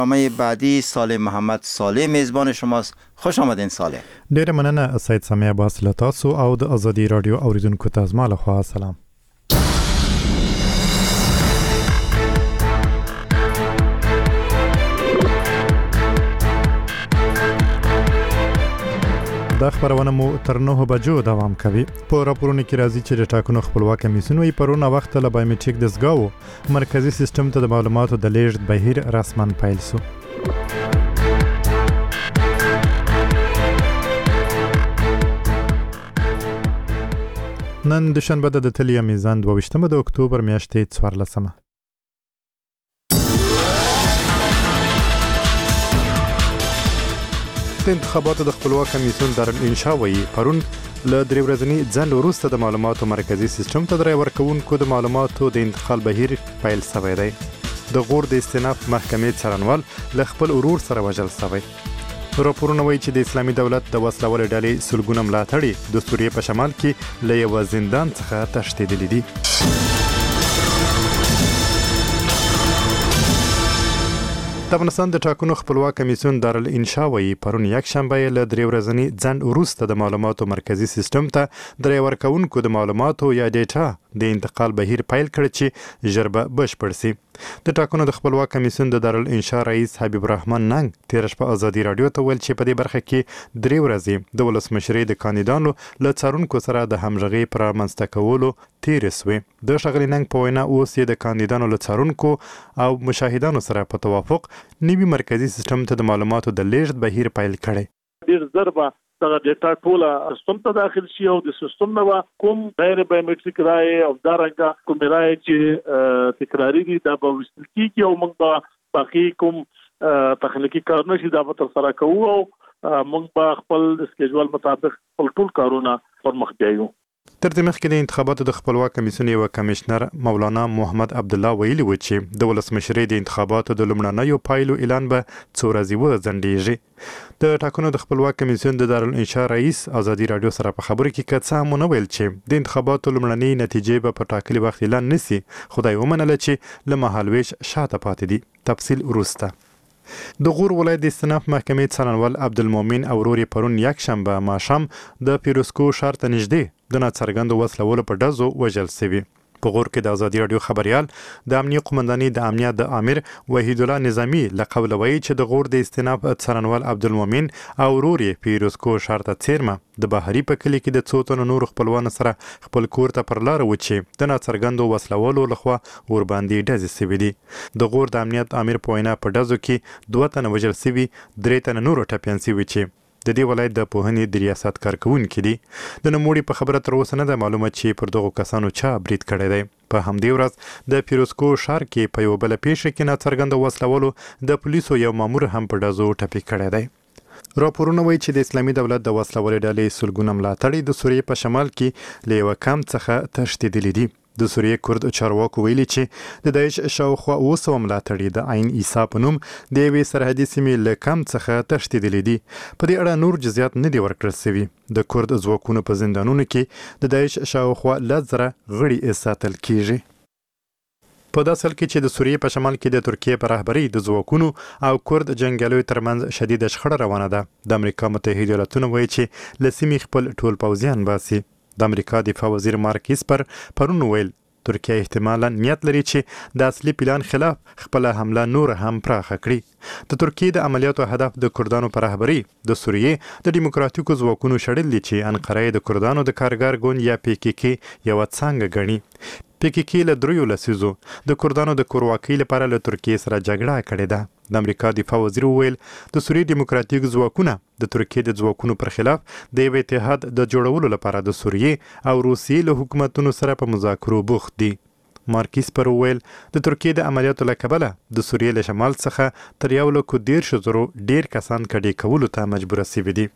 برنامه بعدی صالح محمد صالح میزبان شماست. خوش آمدین صالح. ډیره مننه سید سمیع عباس له تاسو او د ازادي رادیو اوریدونکو ته زما لخوا سلام. دا خبرونه مو تر 9 بجو دوام کوي. په راپورونو کې راځي چې د ټاکنو خپلواک کمیسیون یې پرونه وخت له بایومټریک دستګاو مرکزی سیستم ته د معلوماتو د لیږد بهیر رسماً پیل شو. نن دوشنبه د تلیا میزان 22 د اکتوبر میاشتې 14. د انتخاباتو د خپلواک کمیسیون دارالانشا وایي پرون له درې ورځني ځنډ وروسته د معلوماتو مرکزی سیستم ته د ورکوونکو د معلوماتو د انتقال بهیر پیل شوی دی. د غور د استیناف محکمې څارنوال له خپل ورور سره وژل شوی. راپورونه وایي چې د اسلامي دولت د وسلوالې ډلې سلګونه ملاتړي د سوریې په شمال کې له یو زندان څخه تښتېدلي دي. د افغانستان د ټاکنو خپلواک کمیسیون دارالانشا وایي پرون یک شنبه له درې ورځني ځنډ وروسته د معلوماتو مرکزی سیستم ته د ورکوونکو د معلوماتو یا ډیټا د انتقال بهیر پیل کړ چې ژر به بشپړ شي. د ټاکنو د خپلواک کمیسیون د دارالانشا رئیس حبیب الرحمن ننګ تیر شپه ازادي رادیو ته ویل چې په دې برخه کې 3 ورځې د ولسمشرۍ د کاندیدانو له څارونکو سره د همغږۍ پر رامنځته کولو تیرې شوې. د ښاغلي ننګ په وینا اوس یې د کاندیدانو له څارونکو او مشاهدانو سره په توافق نوي مرکزی سیستم ته د معلوماتو د لیږد بهیر پیل کړی. ډیر ضربه دا ډیټا ټوله سیستم ته داخل شي او د سیستم نو کوم غیر بایومټریک رائے او دارنګه کوم رائے چې تکراری دي دا به وستل کیږي او موږ به باقي کوم تخنیکی کارونه چې دا به تر سره کوو او موږ به خپل سکیجول مطابق ټول کارونه پرمخ بیایو. تر دې مخکې د انتخاباتو د خپلواک کمیسیون یو کمشنر مولانا محمد عبدالله ویلي و چې د ولسمشرۍ د انتخاباتو د لومړنیو پایلو اعلان به څو ورځې وځنډیږي. د ټاکنو د خپلواک کمیسیون د دارالانشا رئیس ازادي رادیو سره په خبرو کې کڅه مونږ ویل چې د انتخاباتو لومړنۍ نتیجې به په ټاکلي وخت اعلان نشي. خدای ومنله چې له مهالويش شاته پاتې دي. تفصیل وروسته. د غور ولایت د استیناف محکمې څارنوال عبدالمؤمن او ورور پرون یک شنبه ماښام د پیروسکو ښار ته نږدې د ناڅرګندو وسلوالو په ډزو وژل شوي. په غور کې د ازادي رادیو خبريال د امنیه قومندانۍ د امنیت د امیر وحید الله نظامی له قوله وایي چې د غور د استیناف څارنوال عبدالمؤمن او ورور پیروسکو ښار ته څیرمه د بهاري په کلی کې د څو تنو نور خپلوانو سره خپل کور ته پر لار و چې د ناڅرګندو وسلوالو لخوا ور باندې ډزې شوي دي. د غور د امنیت امیر په وینا په ډزو کې 2 تنه وژل شوي، 3 تنه نور ټپیان شوي چې د دې ولایت د پوهنې د ریاست کارکونکي دي. د نوموړي په خبره تر اوسه نه ده معلومه چې پر دغو کسانو چا برید کړی دی. په همدې ورځ د پیروسکو ښار کې په یو بل پیښه کې ناڅرګنده وسلوالو د پولیسو یو مامور هم په ډزو ټپي کړی دی. راپورونه وایي چې د اسلامي دولت د وسلوالې ډلې سلګونه ملاتړي د سوریې په شمال کې له یو کمپ څخه تښتېدلي دي. د سوریې کورد چارواکو ویلي چې د داعش شاوخوا 200 ملاتړي د عین عیسی په نوم د یوې سرحدي سیمې له کمپ څخه تښتېدلي دي. په دې اړه نور جزئیات نه دي ورکړل شوي. د کورد ځواکونو په زندانونو کې د داعش شاوخوا 10,000 غړي ساتل کیږي. په داسې حال کې چې د سوریې په شمال کې د ترکیې په رهبرۍ د ځواکونو او کورد جنګیالیو ترمنځ شدیده شخړه روانه ده. د امریکا متحده ایالاتونه وایي چې له سیمې خپل ټول پوځیان باسي. د امریکا دفاع وزیر مارک اسپر پرون ویل ترکیه احتمالاً نیت لري چې د اصلي پلان خلاف خپل حمله نور هم پراخه کړي. د ترکیې د عملیاتو هدف د کردانو پر رهبرۍ د سوریې د دیموکراتیکو ځواکونو شړل دي چې انقره د کردانو د کارګر ګوند یا PKK یو څنګه غني. PKK له 3 لسیزو د کردانو د کورواکۍ لپاره له ترکیې سره جګړه کړې ده. د امریکا دفاع وزیر ویل د سوریې دیموکراتیک ځواکونه د ترکیې د ځواکونو پر خلاف د یو اتحاد د جوړولو لپاره د سوریې او روسیې له حکومتونو سره په مذاکرو بوخت دي. مارکیس پر ویل د ترکیې د عملیاتو له کبله د سوریې له شمال څخه تر 1,10,000 ډیر کسان کډې کولو ته مجبور شوي دي.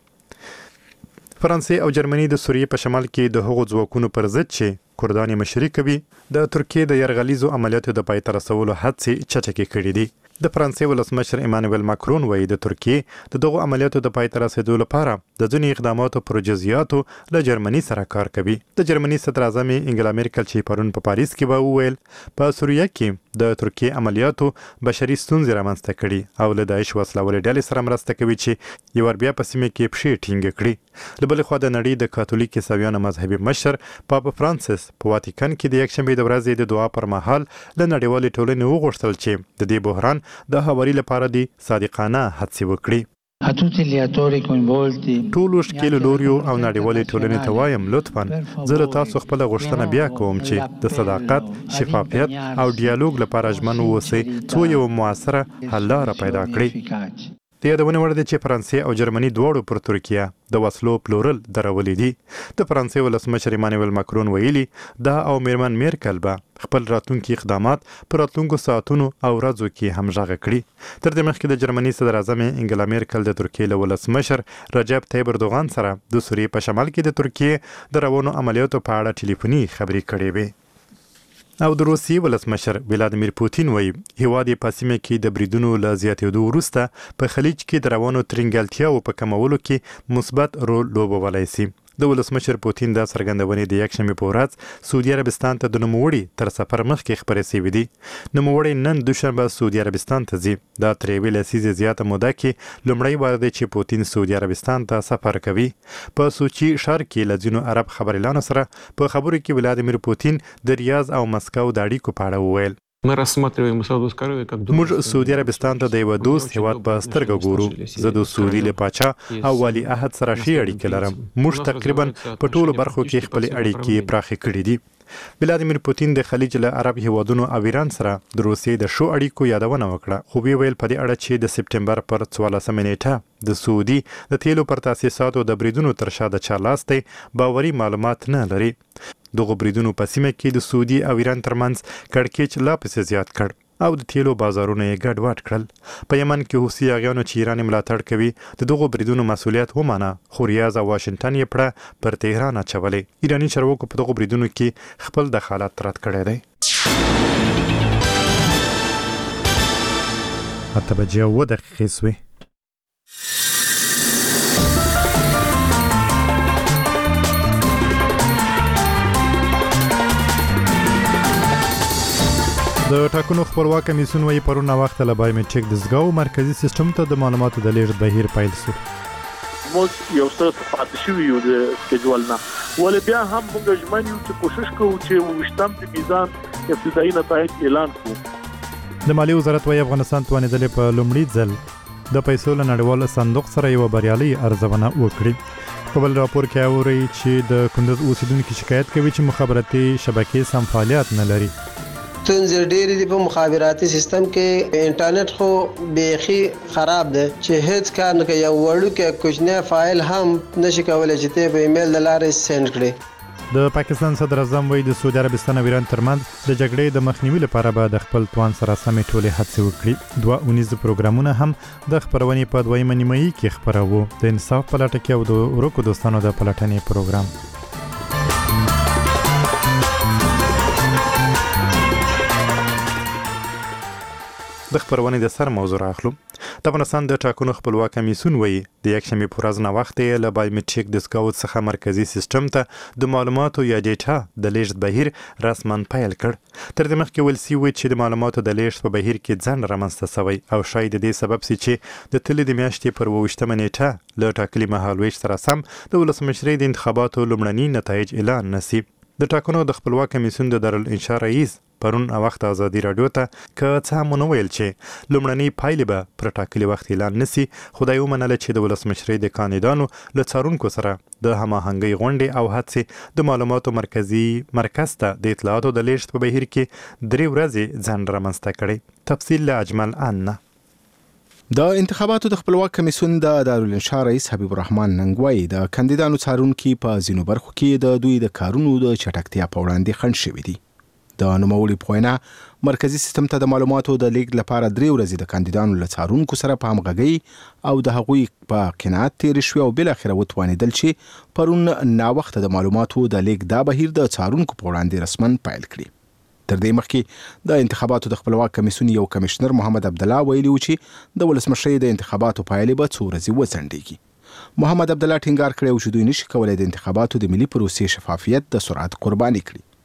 فرانسې او جرمني د سوریې په شمال کې د هغو ځواکونو پر ضد چې کردان مشري کوي د ترکیې د یرغلیزو عملیاتو د پای ته رسولو هڅې چټکې کړې دي. د فرانسې ولسمشر ایمانوئل ماکرون وایي د ترکیې د دغو عملیاتو د پای ته رسیدو لپاره د ځینو اقداماتو پر جزئیاتو له جرمني سره کار کوي. د جرمني صدر اعظم انګلا میرکل چې پرون په پاریس کې وویل په سوریه کې د ترکیې عملیاتو بشري ستونزې رامنځته کړي او له داعش وسلوالې ډلې سره مرسته کوي چې یو ور بیا په سیمه کې پښې ټینګې کړي. له بلې خوا د نړۍ د کاتولیک عیسویانو مذهبي مشر پاپ فرانسیس په واتیکن کې د یکشنبې د ورځې د دعا پر مهال له نړیوالې ټولنې وغوښتل چې د دې بحران د هواري لپاره د صادقانه هڅې وکړي. ټولو ښکیلو لوریو او نړیوالې ټولنې ته وایم لطفاً زه له تاسو خپله غوښتنه بیا کوم چې د صداقت، شفافیت او ډیالوګ لپاره ژمن واوسئ څو یو موثره حل لاره پیدا کړي. د یادونې وړ ده چې فرانسې او جرمني دواړو پر ترکیه د وسلو پلورل درولي دي. د فرانسې ولسمشر ایمانویل ماکرون ویلي دا او میرمن میرکل به خپل راتلونکي اقدامات پر راتلونکو ساعتونو او ورځو کې همغږي کړي. تر دې مخکې د جرمني صدر اعظم انګلا میرکل د ترکیې له ولسمشر رجب طیب اردوغان سره د سوریې په شمال کې د ترکیې د روانو عملیاتو په اړه ټلیفوني خبرې کړې وې. او د روسیې ولسمشر ولادیمیر پوتین وایي هیواد یې په سیمه کې د بریدونو له زیاتېدو وروسته په خلیج کې د روانو ترنګلتیاو په کمولو کې مثبت رول لوبولی شي. د ولسمشر پوتین دا څرګندونې د یکشنبې په ورځ سعودي عربستان ته د نوموړي تر سفر مخکې خپرې شوې دي. نوموړی نن دوشنبه سعودي عربستان ته ځي. دا تر یوې لسیزې زیاته موده کې لومړی وار دی چې پوتین سعودي عربستان ته سفر کوي. په سوچي ښار کې له ځینو عرب خبريالانو سره په خبرو کې ولادیمیر پوتین د ریاض او مسکو د اړیکو په اړه وویل. موږ سعودي عربستان ته د یو دوست هیواد په سترګه ګورو. زه د سعودي له پاچا او والي عهد سره ښې اړیکې لرم. موږ تقریبا په ټولو برخو کې خپل اړیکې پراخې کړې دي. ولادیمیر پوتین د خلیج له عرب هیوادونو او ایران سره د روسیې د ښو اړیکو یادونه وکړه. خو ویل په دې اړه چې د سپټمبر پر 14 نیټه د سعودي د تیلو پر تاسیساتو د بریدونو تر شا د چا لاس دی باوري معلومات نه لري. دغه بریدونو په سیمه کې د سعودي او ایران ترمنځ کړکېچ لا پسې زیات کړ او د تیلو بازارونه یې ګډوډ کړل. په یمن کې حوثي اغیانو چې ایران ملاتړ کوي د دغو بریدونو مسؤلیت ومانه، خو ریاض او واشنگټن یې پړه پر تهران اچولې. ایراني چارواکو په دغو بریدونو کې خپل دخالت رد کړی دی. 8:02 سوې. د ټاکنو خپلواک کمیسیون وايي پرون وخت له بایومټریک دستګاو مرکزی سیستم ته د معلوماتو د لیږد بهیر پیل شو. موږ یو څه پاتې شوي یو د سکیجول نه، ولې بیا هم موږ ژمن یو چې کوشش کوو چې وشتم د میزان ابتدایي نتایج اعلان کړو. د مالیې وزارت وايي افغانستان توانېدلې په لومړي ځل د پیسو له نړیوال صندوق سره یو بریالي ارزونه وکړي. په بل راپور کې اوري چې د کندز اوسیدونکو شکایت کوي چې مخابراتي شبکې سم فعالیت نه لري. ستونزې ډېرې دي په مخابراتي سیستم کې. انټرنیټ خو بیخي خراب دی چې هیڅ کار نه کوي. یو وړوکی کوچنی فایل هم نشي کولی چې ته په ایمیل د لارې سینډ کړې. د پاکستان صدر اعظم وایي د سعودي عربستان او ایران ترمنځ د جګړې د مخنیوي لپاره به د خپل توان سره سمې ټولې هڅې وکړي. 2 اونیز پروګرامونه هم د خپرونې په 2 نیمایي کې خپراوه. د انصاف په لټه کې او د ورکو دوستانو د پلټنې پروګرام. د خبرونه د سر موضوع راخلو. د افغانستان د ټاکنو خپلواک کمیسیون وایي د یکشنبې په ورځ نه وخت یې له بایومټریک دستګاو څخه مرکزی سیستم ته د معلوماتو یا ډیټا د لیږد بهیر رسما پیل کړ. تر دې مخکې ویل شوي چې د معلوماتو د لیږد په بهیر کې ځنډ رامنځته شوی او شاید د دې سبب شي چې د تلې د میاشتې پر 28 نیټه له ټاکلي مهالویش سره سم د ولسمشرۍ د انتخاباتو لومړني نتایج اعلان نشي. د ټاکنو د خپلواک کمیسیون د دارالانشا رئیس پرون وخت ازادي رادیو ته که څه هم ونه ویل چې لومړنۍ پایلې به پر ټاکلي وخت اعلان نشي، خو دا یې ومنله چې د ولسمشرۍ د کاندیدانو له څارونکو سره د هماهنګۍ غونډې او هڅې د معلوماتو مرکز ته د اطلاعاتو د لیږد په بهیر کې 3 ورځې ځنډ رامنځته کړی. تفصیل له اجمل ان. د انتخاباتو د خپلواک کمیسیون د دارالانشا رئیس حبیب الرحمن ننګوي د کاندیدانو څارونکي په ځینو برخو کې د دوی د کارونو د چټکتیا په وړاندې خنډ شوي دي. د نوموړي په وینا مرکزی سیستم ته د معلوماتو د لیږد لپاره 3 ورځې د کاندیدانو له څارونکو سره په همغږۍ او د هغوی په قناعت تېرې شوې او بالاخره وتوانېدل چې پرون ناوخته د معلوماتو د لیږد دا بهیر د څارونکو په وړاندې رسما پیل کړي. تر دې مخکې د انتخاباتو د خپلواک کمیسیون یو کمشنر محمد عبدالله ویلي و چې د ولسمشرۍ د انتخاباتو پایلې به 2 ورځې وځنډېږي. محمد عبدالله ټینګار کړی و چې دوی نشي کولی د انتخاباتو د ملي پروسې شفافیت د سرعت قرباني کړي.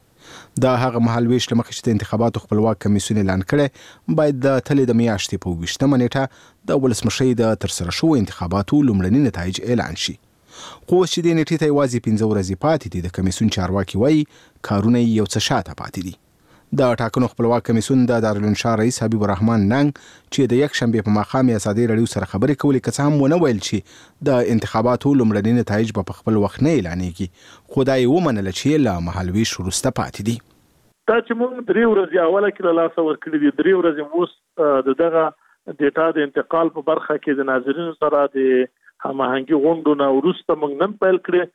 د هغه مهالويش لمخې چې د انتخاباتو خپلواک کمیسیون اعلان کړي باید د تلې د میاشتې په 20مه نیټه د ولسمشرۍ د ترسره شوو انتخاباتو لومړني نتایج اعلان شي. خو چې د نیټې ته یوازې 15 ورځې پاتې دي، د کمیسیون چارواکي وایي کارونه یو څه شاته پاتې دي. د ټاکنو خپلواک کمیسیون د دارالانشا رئیس حبیب الرحمن ننګ چې د یک شنبې په ماښام یې ازادي راډیو سره خبرې کولې، که څه هم ونه ویل چې د انتخاباتو لومړني نتایج په خپل وخت نه اعلانېږي، خو دا یې ومنله چې له مهالویش وروسته پاتې دي. دا چې موږ 3 ورځې اوله کې له لاسه ورکړي دي، 3 ورځې اوس د دغه ډیټا د انتقال په برخه کې د ناظرینو سره د هماهنګي غونډونه وروسته موږ نن پیل کړې.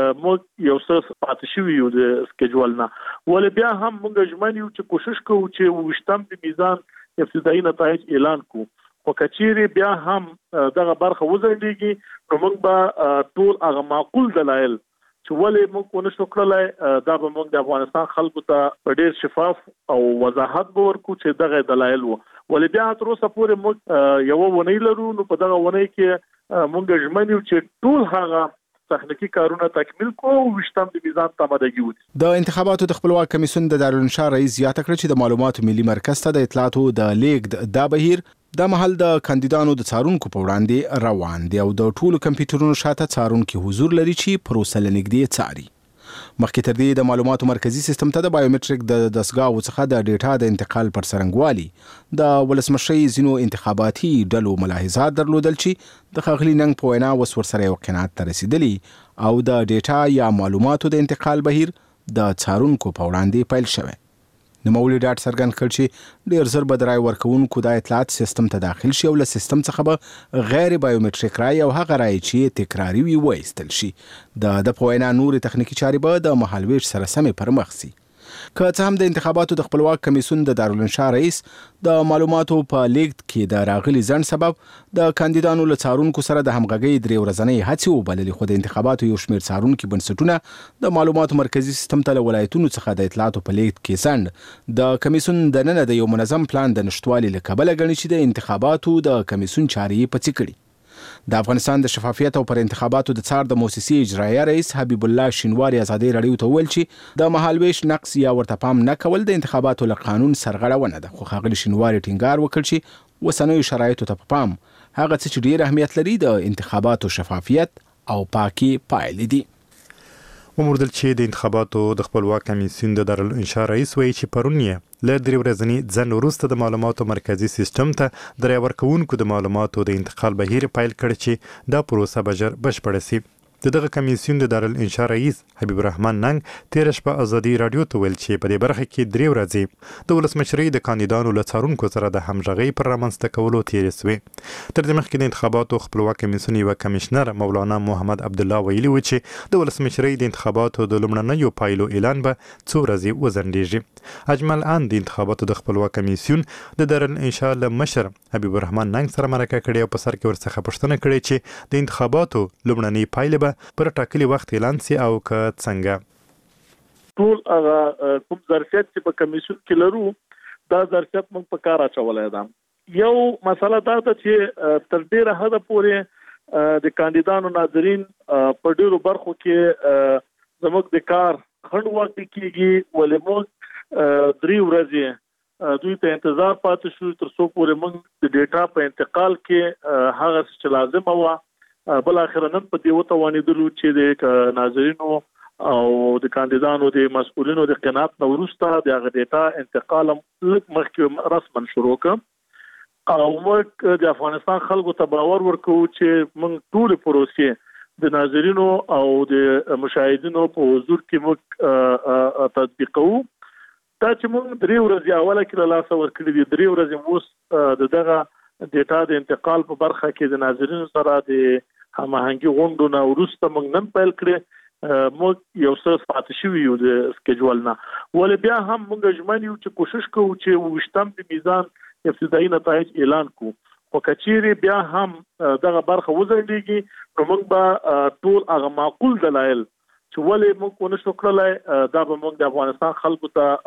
موږ یو څه پاتې شوي یو د سکیجول نه، ولې بیا هم موږ ژمن یو چې کوشش کوو چې 28 د میزان ابتدایي نتایج اعلان کوو. خو کچېرې بیا هم دغه برخه وځنډېږي نو موږ به ټول هغه معقول دلایل چې ولې موږ ونشو کړلی دا به موږ د افغانستان خلکو ته په ډېر شفاف او وضاحت به ورکړو چې دغه دلایل وو. ولې بیا تر اوسه پورې موږ یوه ونۍ لرو، نو په دغه ونۍ کې موږ ژمن یو چې ټول هغه تخنیکی کارونه تکمیل کوو او 28 د میزان ته آمادګي ودی. د انتخاباتو د خپلواک کمیسیون د دارالانشا رئیس زیاته کړه چې د معلوماتو ملي مرکز ته د اطلاعاتو د لیږد دا بهیر د محل د کاندیدانو د څارونکو په وړاندې روان دی او د ټولو کمپیوټرونو شاته څارونکي حضور لري چې پروسه لنږدې څاري. مخکې تر دې د معلوماتو مرکزی سیستم ته د بایومټریک د دستګاو څخه د ډیټا د انتقال پر څرنګوالي د ولسمشرۍ ځینو انتخاباتي ډلو ملاحظات درلودل چې د ښاغلي ننګ په وینا اوس ورسره یو قناعت ته رسیدلی او د ډیټا یا معلوماتو د انتقال بهیر د څارونکو په وړاندې پیل شوی. نوموړي ډاټ څرګند کړ چې ډېر زر به د رای ورکوونکو د اطلاعات سیستم ته داخل شي او له سیستم څخه به غیر بایومټریک رای او هغه رای چې تکراري وي وایستل شي. د په وینا نورې تخنیکي چارې به د مهالویش سره سمې پر مخ سي. که څه هم د انتخاباتو د خپلواک کمیسیون د دارالانشا رئیس د معلوماتو په لیږد کې د راغلي ځنډ سبب د کاندیدانو له څارونکو سره د همغږۍ 3 ورځنۍ هڅې وبللې، خو د انتخاباتو یو شمېر څارونکي بنسټونه د معلوماتو مرکزی سیستم ته له ولایتونو څخه د اطلاعاتو په لیږد کې ځنډ د کمیسیون دننه د یو منظم پلان د نشټوالي له کبله ګڼي چې د انتخاباتو د کمیسیون چارې پڅې کړي. د افغانستان د شفافیت او پر انتخاباتو د څار د موسسې اجرایه رئیس حبیب الله شینواری ازادي راډیو ته ویل چې د مهالویش نقص یا ورته پام نه کول د انتخاباتو له قانون سرغړونه ده. خو ښاغلي شینواری ټینګار وکړ چې اوسنیو شرایطو ته په پام هغه څه چې ډېر اهمیت لري د انتخاباتو شفافیت او پاکي پایلې دي. وموردل چې د انتخاباتو د خپلواک کمیسیون د دارالانشا رئیس وایي چې پرون یې له 3 ورځني ځنډ وروسته د معلوماتو مرکزی سیستم ته د رای ورکوونکو د معلوماتو د انتقال بهیر پیل کړ چې دا پروسه به ژر بشپړه سي. دغه کمیسیون د دارالانشا رئیس حبیب الرحمن ننګ تیر شپه ازادي راډیو ته ویل چې په دې برخه کې 3 ورځې د ولسمشرۍ د کاندیدانو له څارونکو سره د همغږۍ پر رامنځته کولو تېرې سوې. تر دې مخکې د انتخاباتو خپلواک کمیسیون یو کمشنر مولانا محمد عبدالله ویلي و چې د ولسمشرۍ د انتخاباتو د لومړنیو پایلو اعلان به 2 ورځې وځنډېږي. اجمل ان د انتخاباتو د خپلواک کمیسیون د دارالانشا له مشر حبیب الرحمن ننګ سره مرکه کړې او په سر کې ورڅخه پوښتنه کړې چې د انتخاباتو لومړنۍ پایلې پر ټاکلي وخت اعلان سي او که څنګه. ټول هغه کوم ظرفیت چې په کمیسیون کې لرو دا ظرفیت موږ په کار اچولای دا. یو مسله دا ده چې تر ډیره حده پورې د کاندیدانو ناظرین په ډیرو برخو کې زموږ د کار خنډ واقع کیږي، ولې موږ 3 ورځې دوی ته انتظار پاتې شو تر څو پورې موږ د ډیټا په انتقال کې هغه څه لازم و بل اخر نن په دې وتوانیدلو چې د ناظرینو او د کاندیدانو د مسؤلینو د قناعت نو وروسته د ډیټا انتقال مخکې رسما شروع کړ او موږ د افغانستان خلکو ته باور ورکوو چې موږ ټول پروسې د ناظرینو او د مشاهدینو په حضور کې موږ تطبیقوو. دا چې موږ 3 ورځې اوله کې له لاسه ورکړي دي، 3 ورځې اوس د دغه ډیټا د انتقال په برخه کې د ناظرینو سره د هماهنګي غونډونه وروسته موږ نن پیل کړې. موږ یو څه پاتې شوي یو د سکیجول نه، ولې بیا هم موږ ژمن یو چې کوشش کوو چې 28 د میزان ابتدایي نتایج اعلان کوو. خو کچېرې بیا هم دغه برخه وځنډېږي نو موږ به ټول هغه معقول دلایل چې ولې موږ ونشو کړلی دا به موږ د افغانستان خلکو ته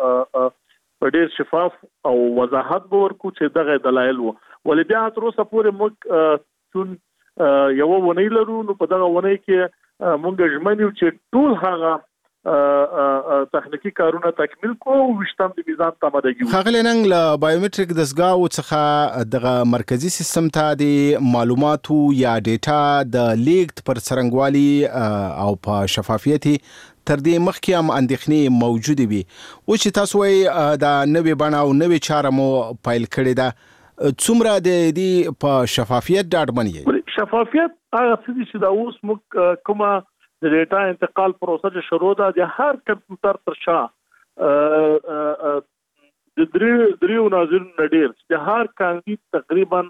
په ډېر شفاف او وضاحت به ورکړو چې دغه دلایل وو. ولې بیا تر اوسه پورې موږ یو ونۍ لرو، نو په دغه ونۍ کې موږ ژمن یو چې ټول هغه تخنیکی کارونه تکمیل کو او وشتم د میزان تمدګي خغلی نن له بایومټریک دسګاو څخه د مرکزی سیستم ته د معلوماتو یا ډیټا د لیګ پر څرنګوالي او په شفافیت تر دې مخکې هم اندېښنې موجوده وي او چې تاسو وايي د نوې بڼه او نوې چاره مو پایل کړې ده څومره د دې په شفافیت ډاډمن یې شفافیت هغه څه چې دا اوس موږ کومه د ډیټا انتقال پروسه چې شروع ده د هر کمپیوټر تر شا د دریو ناظرینو ډیر د هر کاندید تقریبا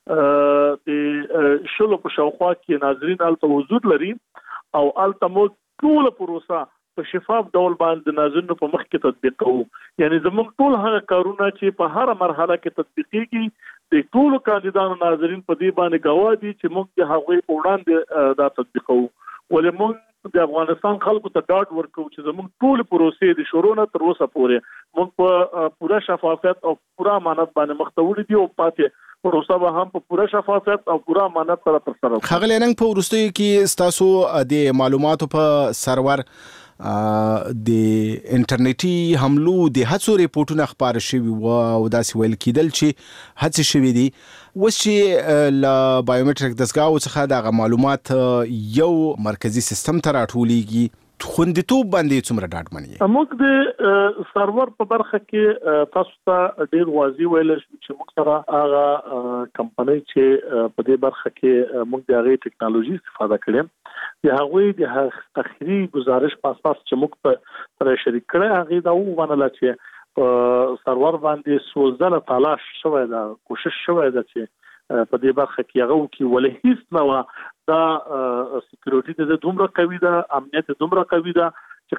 د شلو په شاوخوا کې ناظرین الته وجود لري او الته مو ټول پروسه په شفاف ډول باندې ناظرینو په مخ کې تطبیق کوو یعنی زموږ ټول هغه کارونه چې په هر مرحله کې تطبیقيږي د ټول کاندیدانو ناظرین په دې باندې گواه دي چې موږ د هغوی په وړاندې دا تطبیقو ولې موږ د افغانستان خلکو ته ډاډ ورکوو چې زموږ ټول پروسې د شروع نه تر اوسه پورې موږ په پوره شفافیت او پوره امانت باندې مختوړي دي او پاتې پروسه به هم په پوره شفافیت او پوره امانت سره ترسره کوو. خغلی نن په وروستیو کې ستاسو د معلوماتو په سرور د انټرنیټي حملو د هڅو ریپورتونه خبره شوي و او داسې ویل کېدل چې هڅې شوي دي اوس چې له بایومټریک دستګاو څخه دغه معلومات یو مرکزی سیستم ته راټولیږي خوندیتوب باندې څومره ډاډمن یې موږ د سرور په برخه کې تاسو ته ډیر واضح ویل چې موږ سره هغه کمپنۍ چې په دې برخه کې موږ د هغې ټیکنالوژي استفاده کړې د هغوی د اخري گزارش په اساس چې موږ سره شریک کړی هغې دا ومنله چې په سرور باندې سوزنه تلاش شوی ده کوشش شوی ده چې په دې برخه کې هغه وکړي ولې هیڅ نه دا سکیورټي د دومره قوي ده امنیت دومره قوي ده چې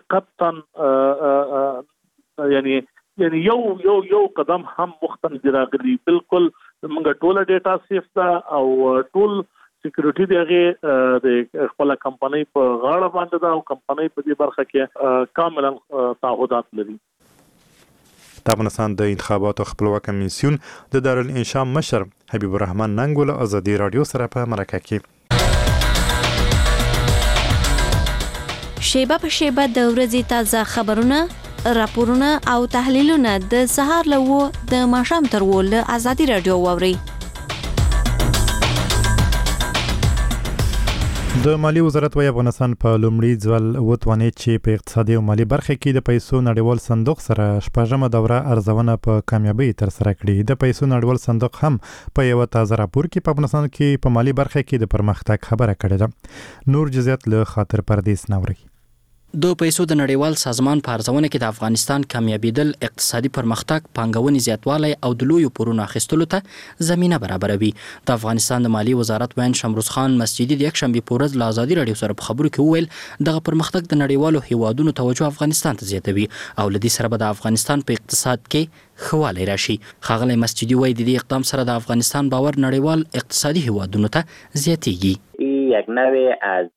قطعا یعنی یو قدم هم مختلف راغلي بالکل موږ ټول ډیټا سیف ده او ټول سکیورټي دغه د خپل کمپنۍ په غاړه باندې ده او کمپنۍ په دې برخه کې کاملا تعهدات لري. د افغانستان د انتخاباتو خپلواک کمیسیون د دارالانشا مشر حبیب الرحمن ننګول ازادي رادیو سره په مرکه کې شیبه په شیبه د ورځې تازه خبرونه راپورونه او تحلیلونه د سهار له د ماښام تر ول ازادي رادیو ووري. د مالی وزارت وايي افغانستان په لومړي ځل وتواني چې په اقتصادي او مالی برخه کې د پیسو نړیوال صندوق سره شپږمه دوره ارزونه په کامیابی تر سره کړې. د پیسو نړیوال صندوق هم په یو تازه راپور کې په افغانستان کې په مالی برخه کې د پرمختګ خبره کړې ده. نور جزئیات له خاطر پردیس نوري. د پیسو د نړیوال سازمان په ارزونه کې د افغانستان کامیابیدل اقتصادي پرمختګ، پانګونې زیاتوالی او د لویو پورونو اخیستلو ته زمینه برابروي. د افغانستان د مالی وزارت وین شمروز خان مسجدي د یکشنبه په ورځ له ازادي رادیو سره په خبرو کې وویل دغه پرمختګ د نړیوالو هیوادونو توجه افغانستان ته زیاتوي او لدې سره به د افغانستان په اقتصاد کې خواله راشي. خاغلی مسجدي وایي د دې اقدام سره د افغانستان باور نړیوال اقتصادي هیوادونو ته زیاتېږي. یک نوع از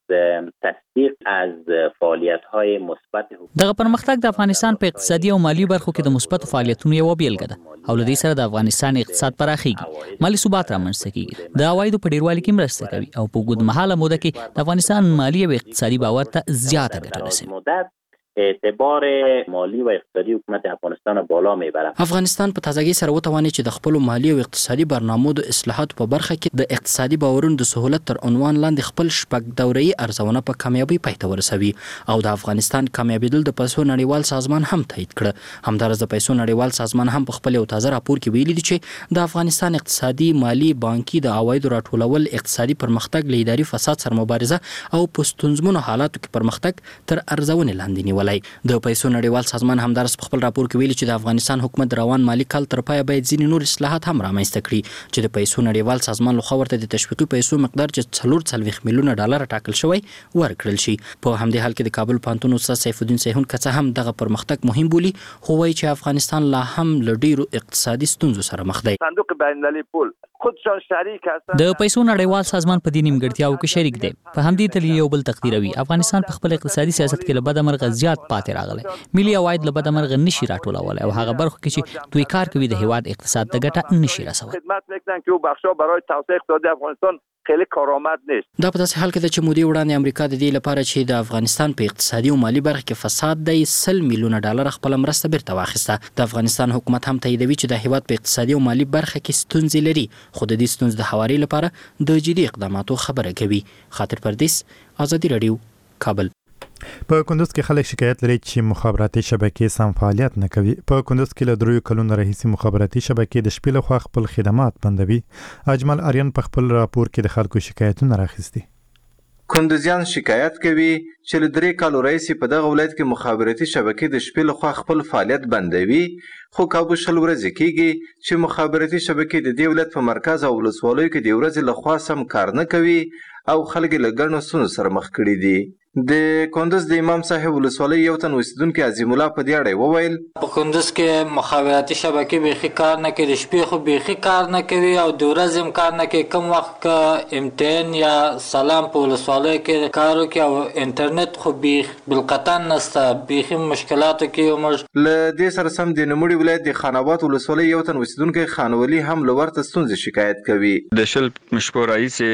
تصدیق از فعالیت‌های مثبت دغه پرمختګ د افغانستان په اقتصادي او مالی برخو کې د مثبت فعالیتونو یو بیلګه ده او لدې سره د افغانستان اقتصاد پراخیږي، مالی ثبات رامنځته کیږي، د عوایدو په ډیروالي کې مرسته کوي او په اوږدمهاله موده کې د افغانستان مالی او اقتصادي باور ته زیاته ګټه رسوي. اعتبار مالی و اقتصادی حکومت افغانستان بالا میبره. افغانستان په تازگی سره وتواني چې د خپل مالی او اقتصادي برنامو د اصلاحات په برخه کې د اقتصادي باورونو د سہولت تر عنوان لاندې خپل شپږ دوري ارزونه په کامیابی پای ته ورسوي او د افغانستان کامیابیدل د پیسو نړیوال سازمان هم تایید کړ. همدارس د پیسو نړیوال سازمان هم په خپل یو تازه راپور کې ویلي دي چې د افغانستان اقتصادي، مالی، بانکي د عوایدو راټولول، اقتصادي پرمختګ، اداري فساد سره مبارزه او په ستونزمنو حالاتو کې پرمختګ تر ارزونې لاندې نیولای. د پیسو نړیوال سازمان همدارس په خپل راپور کې ویلي چې د افغانستان حکومت روان مالی کال تر پایه باید ځینې نور اصلاحات هم رامنځته کړي چې د پیسو نړیوال سازمان لخوا ورته د تشویقي پیسو مقدار چې 440 میلیونه ډالر ټاکل شوی ورکړل شي. په همدې حال کې د کابل پوهنتون استاد سیف الدین سیحون کڅه هم دغه پرمختګ مهم بولي، خو وایي چې افغانستان لا هم له ډیرو اقتصادي ستونزو سره مخ دی. صندوق بین‌المللي پول خودشان شریک هستند. د پیسو نړیوال سازمان په دې نیمګړتیاو کې شریک دی. په همدې تل یو بل تقدیروي. افغانستان په خپل اقتصادي سیاست کې له بده مرغه زیات پاتې راغلی. ملي عواید له بده مرغه نشي راټولولای او هغه برخو کې چې دوی کار کوي د هیواد اقتصاد ته ګټه نشي رسوي. خدمت میکنن که او بخشا برای توسعه اقتصادی افغانستان خیلی کارآمد نیست. دا په داسې حال کې ده چې مودې وړاندې امریکا د دې لپاره چې د افغانستان په اقتصادي او مالي برخه کې فساد دی 100 میلیونه ډالر خپل مرسته بیرته واخیسته. د افغانستان حکومت هم تاییدوي چې د هیواد په اقتصادي او مالي برخه کې ستونزې لري، خو د دې ستونزې د هواري لپاره د جدي اقداماتو خبره کوي. خاطر پردیس، آزادي رادیو، کابل. په کندوز کې خلک شکایت لري چې مخابراتي شبکې سم فعالیت نه کوي. په کندوز کې له 3 کلونو راهیسې مخابراتي شبکې د شپې لخوا خپل خدمات بندوي. اجمل آریان په خپل راپور کې د خلکو شکایتونه راخیستي. کندوزیان شکایت کوي چې له 3 کالو راهیسې په دغه ولایت کې مخابراتي شبکې د شپې لخوا خپل فعالیت بندوي، خو کابو شل ورځې کېږي چې مخابراتي شبکې د دې ولایت په مرکز او ولسوالیو کې د ورځې لخوا سم کار نه کوي او خلک له ګڼو ستونزو سره مخ کړي دي. د کندوز د امام صاحب ولسوالۍ یو تن اوسیدونکي عظیم الله په دې اړه وویل په کندوز کې مخابراتي شبکې بیخي کار نه کوي، د شپې خو بیخي کار نه کوي او د ورځې هم کار نه کوي. کوم وخت که امتحان یا سلام په ولسوالۍ کې کار وکړي او انټرنیټ خو بالقطع نشته، بیخي مشکلاتو کې یو موږ. له دې سره سم د نوموړي ولایت د خان آباد ولسوالۍ یو تن اوسیدونکی خانولي هم له ورته ستونزې شکایت کوي. د شل شپو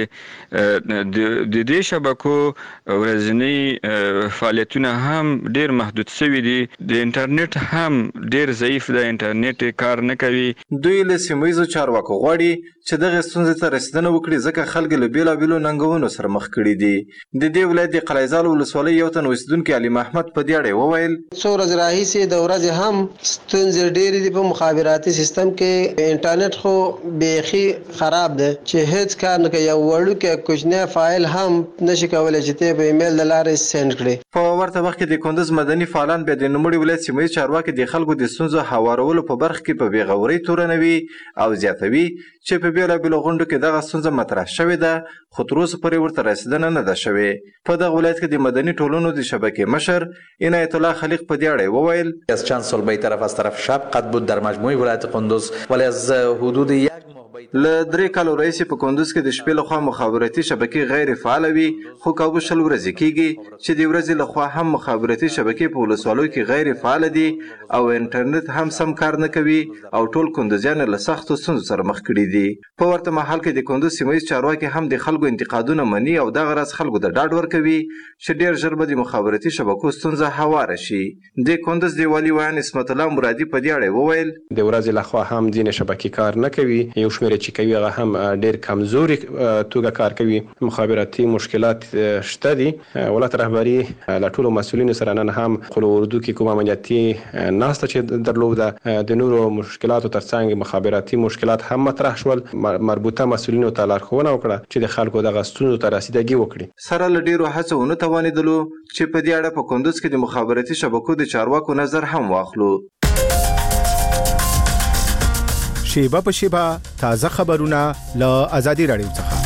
راهیسې د دې شبکو ورځنی فعالیتونه هم ډیر محدود شوي دي، د انټرنیټ هم ډیر ضعیف دی، انټرنیټ کار نه کوي. دوی له سیمه ییزو چارواکو غواړي چې دغه ستونزې ته رسیدنه وکړي، ځکه خلک له بیلابیلو ننګونو سره مخ کړي دي. د دې ولایت د قلعه‌زال ولسوالۍ یو تن اوسیدونکي علي محمد په دې اړه وویل څو ورځې راهیسې د ورځې هم ستونزې ډېرې دي په مخابراتي سیستم کې. انټرنیټ خو بیخي خراب دی چې هیڅ کار نه کوي. یو وړوکی کوچنی فایل هم نشي کولی چې ته په ایمیل د لارې سینډ کړي. په ورته وخت کې د کندوز مدني فعالان بیا د نوموړي ولایت سیمه ییز چارواکي د خلکو د ستونزو هوارولو په برخه کې په بېغورۍ تورنوي او زیاتوي چې په بېلابېلو غونډو کې دغه ستونزه مطرح شوې ده، خو تر اوسه پورې ورته رسیدنه نه ده شوې. په دغه ولایت کې د مدني ټولنو د شبکې مشر عنایت الله خلیق په دې اړه وویل از چند سال به طرف از طرف شب قد بود در مجموعه ولایت کندوز ولی از حدود له 3 کالو راهیسې په کندوز کې د شپې لخوا مخابراتي شبکې غیر فعاله وي، خو کابو شل ورځې کېږي چې د ورځې لخوا هم مخابراتي شبکې په ولسوالیو کې غیر فعاله دي او انټرنیټ هم سم کار نه کوي او ټول کندوزیان له سختو ستونزو سره مخ کړي دي. په ورته مهال کې د کندوز سیمه ییز چارواکي هم د خلکو انتقادونه مني او دغه راز خلکو ته ډاډ ورکوي چې ډېر ژر به د مخابراتي شبکو ستونزه هواره شي. د کندوز د والي ویان اسمت الله مرادي په دې اړه وویل د ورځې لخوا هم ځینې شبکې کار نه کوي، یو شمېر چې کوي هغه هم ډېر کمزوري توګه کار کوي. مخابراتي مشکلات شته دي. ولایت رهبري له ټولو مسؤلینو سره نن هم خپل اردو کې کومه امنیتي ناسته چې درلوده د نورو مشکلاتو ترڅنګ مخابراتي مشکلات هم مطرح شول. مربوطه مسؤلینو ته لارښوونه وکړه چې د خلکو دغه ستونزو ته رسیدګي وکړي. سره له ډېرو هڅو ونه توانېدلو چې په دې اړه په کندوز کې د مخابراتي شبکو د چارواکو نظر هم واخلو. شیبه په شیبه تازه خبرونه له آزادي رادیو څخه.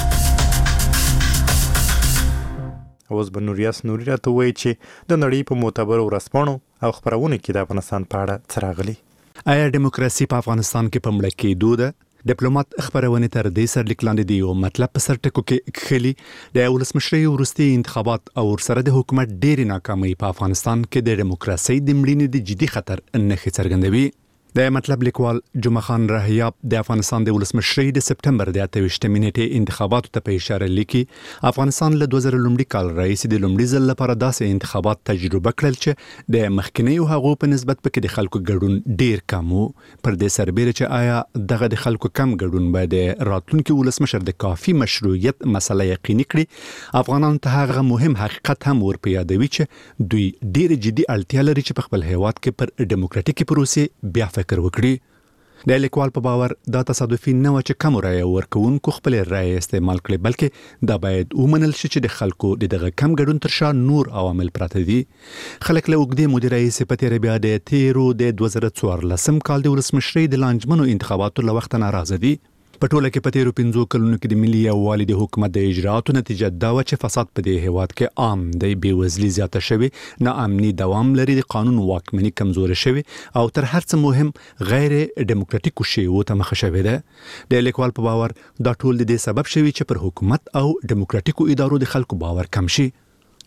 اوس به نوریاس نوري راته وایي چې د نړۍ په معتبرو ورځپاڼو او خپرونو کې د افغانستان په اړه څه راغلي. آیا دیموکراسي په افغانستان کې په مړه کېدو ده؟ ډیپلوماټ خبرونه تر دې سرلیک لاندې دی او مطلب په سر ټکو کې خلی د ولسمشرۍ وروستي انتخابات او سره د حکومت ډېری ناکامۍ په افغانستان کې د دیموکراسي د مړینې د جدي خطر نښې څرګندوي. د مطلب لیکوال جمعه خان رهیاب د افغانستان د ولسمشرۍ د سپټمبر د 28 نیټې انتخاباتو ته په اشاره لیکي افغانستان له 2000 کال راهیسې د لومړي ځل لپاره داسې انتخابات تجربه کړل چې د مخکنیو هغو په نسبت پکې د خلکو ګډون ډیر کم و. پر دې سربېره چې آیا دغه د خلکو کم ګډون به د راتلونکي ولسمشر د کافي مشروعیت مسله یقیني کړي، افغانانو ته هغه مهم حقیقت هم ورپه یادوي چې دوی ډیر جدي اړتیا لري چې په خپل هیواد کې پر ډیموکراټیکي پروسې بیا فکر وکړي. د لیکوال په باور دا تصادفي نه و چې کم رایه ورکوونکو خپل رایه استعمال کړي، بلکې دا باید ومنل شي چې د خلکو دغه کم ګډون تر شا نور عوامل پراته دي. خلک له اوږدې مودې راهیسې په تېره بیا د تیرو د 2014 کال د ولسمشرۍ د لانجمنو انتخاباتو له وخته ناراضه دي. په ټوله کې په تیرو 5 کلونو کې د ملي یووالي د حکومت د اجراءاتو نتیجه دا و چې فساد په دې هیواد کې عام دی، بېوزلي زیاته شوې، ناامني دوام لري، د قانون واکمني کمزوره شوې او تر هر څه مهم غیر ډیموکراټیکو شیوو ته مخه شوې ده. د لیکوال په باور دا ټول د دې سبب شوي چې پر حکومت او ډیموکراټیکو ادارو د خلکو باور کم شي.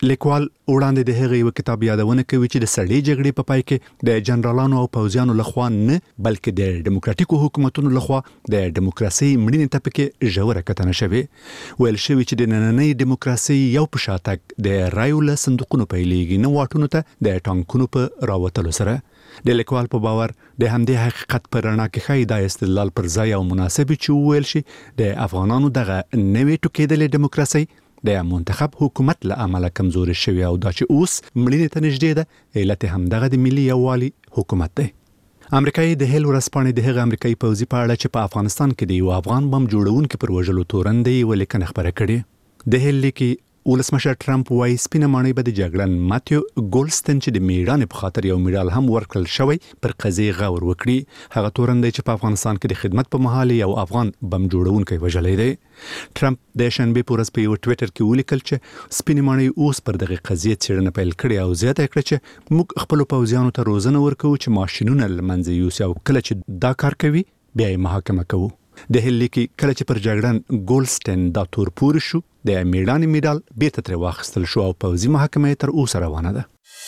لیکوال وړاندې د هغې یو کتاب یادونه کوي چې د سړې جګړې په پای کې د جنرالانو او پوځیانو لخوا نه بلکې د ډیموکراتیکو حکومتونو لخوا د ډیموکراسي مړینې ته پکې ژوره کتنه شوې ویل شوي چې د نننۍ ډیموکراسي یو په شاتګ د رایو له صندوقونو پیلېږي نه واټونو ته د ټانکونو په راوتلو سره د لیکوال په باور د همدې حقیقت پر رڼا کې ښایي دا استدلال پر ځای او مناسب چې وویل شي د افغانانو دغه نوې ټوکېدلې ډیموکراسي د منتخب حکومت له امله کمزوري شوی او دا چې اوس مړینې ته نږدې ده علت همدغه د ملي یووالي حکومت دی. امریکایي د هیل ورځپاڼې د هغه امریکایي پوځي په اړه چې په افغانستان کې د یو افغان بم جوړونکي پر وژلو تورن دی ولیکنه خبره کړې. د هیل لیکي ولسمشر ټرمپ وايي سپینه ماڼۍ به د جګړن ماتیو ګولستن چې د میړانې په خاطر یو میډال هم ورکړل شوی پر قضیې غور وکړي. هغه تورن دی چې په افغانستان کې د خدمت په مهال یو افغان بم جوړونکی وژلی دی. ټرمپ د شنبې په ورځ په یو ټویټر کې ولیکل چې سپینه ماڼۍ اوس پر دغه قضیې څېړنه پیل کړې او زیاته کړه چې موږ خپل پوځیانو ته روزنه ورکوو چې ماشینونه له منځه یوسي او کله چې دا کار کوي بیا یې محاکمه کوو. د هیل لیکي کله چې پر جګړن ګولستن دا تور پورې شو د میړانې میډال بیرته ترې واخیستل شو او پوځي محاکمه تر اوسه روانه ده.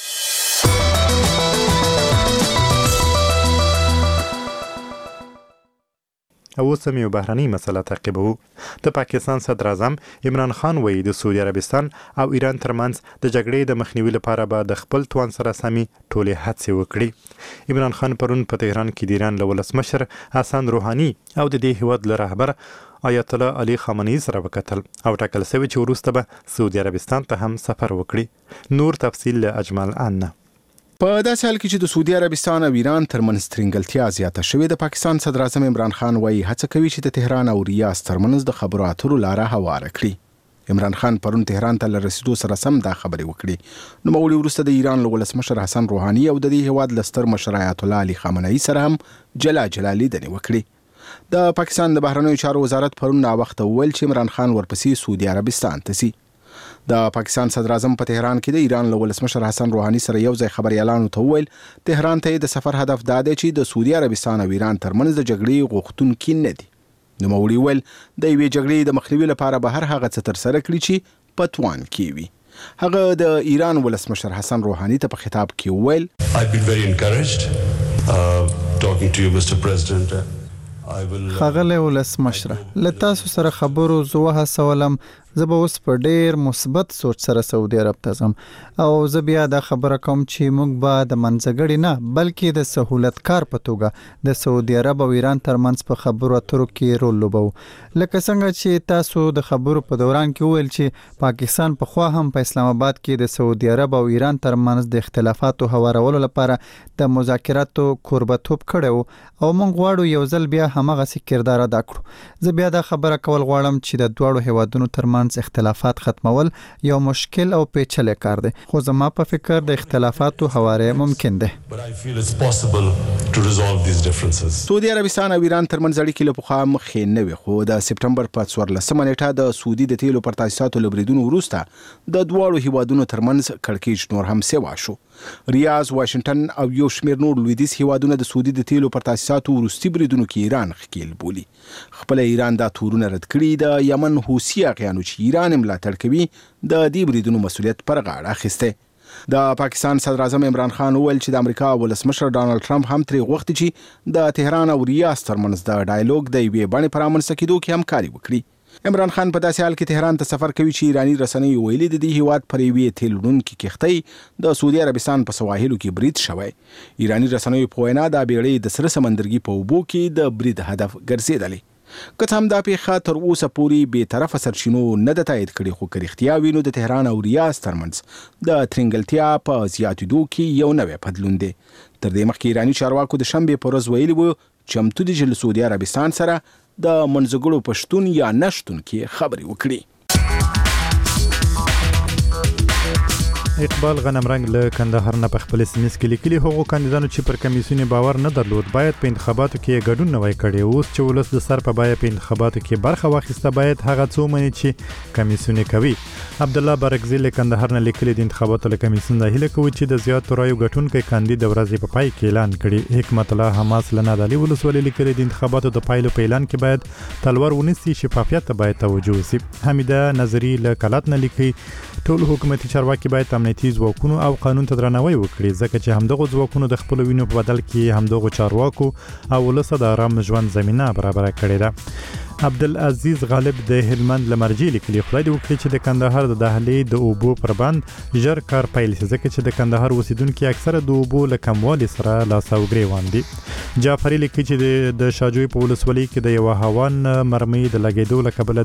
اوس هم یو بهرنۍ مسله تعقیبوو. د پاکستان صدر اعظم عمران خان وایي د سعودي عربستان او ایران ترمنځ د جګړې د مخنیوي لپاره به د خپل توان سره سمې ټولې هڅې وکړي. عمران خان پرون په تهران کې د ایران له ولسمشر حسن روحاني او د دې هیواد له رهبر آیت الله علي خامنه‌ای سره وکتل او ټاکل شوی چې وروسته به سعودي عربستان ته هم سفر وکړي. نور تفصیل له اجمل ان. په داسې حال کې چې د سعودي عربستان او ایران ترمنځ ترنګلتیا زیاته شوې د پاکستان صدر اعظم عمران خان وايي هڅه کوي چې د تهران او ریاض ترمنځ د خبرو اترو لاره هواره کړي. عمران خان پرون تهران ته رسیدو سره سم دا خبرې وکړي. نو مولي وروسته د ایران له ولسمشر حسن روحاني او د دې هواد لستر مشر آیت الله علي خامنه‌ای سره هم جلا لیدنې وکړي. د پاکستان د بهرنیو چارو وزارت پرون نا وخت ویل چې عمران خان ورپسې سعودي عربستان ته سي. د پاکستان صدر اعظم په تهران کې د ایران له ولسمشر حسن روحاني سره یو ځای خبري اعلان وکړ. تهران ته د سفر هدف دا دی چې د سعودي عربستان او ایران ترمنځ د جګړې غوښتونکي نه دي. نو مولي ویل د یوې جګړې د مخنیوي لپاره به هر هغه څه تر سره کړي چې په توان کې وي. هغه د ایران ولسمشر حسن روحاني ته په خطاب کې ویل I've been very encouraged talking to you Mr President. خغله ولسمشر لته سره خبرو زوه سوالم زه به اوس په ډیر مثبت سوچ سره سعودي عرب ته ځم او زه بیا دا خبره کوم چې موږ به د منځګړي نه بلکې د سہولتکار په توګه د سعودي عرب او ایران ترمنځ په خبرو اترو کې رول لوبو. لکه څنګه چې تاسو د خبرو په دوران کې ویل چې پاکستان په خوا هم په اسلام آباد کې د سعودي عرب او ایران ترمنځ د اختلافاتو هوارولو لپاره د مذاکراتو کوربتوب کړو او موږ غواړو یو ځل بیا همغه سي کردار ادا کړو. زه بیا دا خبره کول غواړم چې د دوړو هیوادونو ترمنځ اختلافات ختمول یو مشکل او پیچلې کار دی خو زما په فکر د اختلافاتو هواره ممکن دی. سعودي عربستان او ایران ترمنځ اړیکې له پخوا مخې نه وي خو د سپټمبر په 14 نیټه د سعودي د تیلو پر تاسیساتو لبریدونو وروسته د دوړو هیوادونو ترمنځ کړکېچ نور هم سیوا شو. ریاض، واشنگټن او یو شمېر نور لویدیځ هیوادونه د سعودي د تیلو پر تاسیساتو وروستي بریدونو کې ایران ښکیل بولي. خپل ایران دا تورونه رد کړي. د یمن حوثي اغیانو چې ایران ملاتړ کوي د دې بریدونو مسؤلیت پر غاړه اخیسته. د پاکستان صدر اعظم عمران خان ویل چې د امریکا ولسمشر ډانلډ ټرمپ هم ترې غوښتي چې د تهران او ریاض ترمنځ د ډایالوګ د یوې بڼې پر رامنځته کېدو کې همکاري وکړي. عمران خان په داسې حال کې تهران ته سفر کوي چې ایرانی رسنۍ ویلي د دې هیواد پر یوې تیل وړونکي کښتۍ د سعودي عربستان په سواحلو کې برید شوی. ایرانی رسنۍ په وینا دا بیړۍ د سره سمندرګي په اوبو کې د برید هدف ګرځېدلې. که هم دا پیښه تر اوسه پورې بې طرفه سرچینو نه د تایید کړي خو که رښتیا وي نو د تهران او ریاض ترمنځ د ترنګلتیا په زیاتېدو کې یو نوی بدلون دی. تر دې مخکې ایرانی چارواکو د شنبې په ورځ ویلي وو چمتو دي چې له سعودي عربستان سره د منځګړو په شتون یا نشتون کې خبرې وکړي. اقبال غنمرنګ له کندهار نه په خپل سیمه کې لیکلي هغو کاندیدانو چې پر کمیسیون باور نه درلود باید په انتخاباتو کې ګډون نه وای کړی اوس چې ولس د سر په بیه په انتخاباتو کې برخه واخیسته باید هغه څه ومني چې کمیسیون کوي عبد الله برکزی له کندهار نه لیکلي د انتخاباتو له کمیسیون د هیله کوي چې د زیاتو رایو ګټونکي کاندید ورځې په پای کې اعلان کړي حکمت الله حماس لنا د ولسوالۍ لیکلي د انتخاباتو د پایلو په اعلان کې باید تلور ونیسي شفافیت ته باید توجه وشي حمیده نظری له کلات نه لیکي ټول حکومتي چارواکي باید امنیتي ځواکونو او قانون ته درناوی وکړي ځکه چې همدغه ځواکونو د خپل وینو په بدل کې همدغه چارواکو او ولس د آرام ژوند زمينه برابر کړې ده عبدالعزیز غالب د هلمند لمرجی لیکلي خدای دې وکړي چې د کندهار د دهلې د اوبو پر بند ژر کار پیل شي ځکه چې د کندهار اوسیدونکو اکثره د اوبو له کموالي سره لاس او ګریوان دي جعفری لیکي چې د شاجوی په ولسوالۍ کې د یو هوان مرمۍ د لګیدو له کبله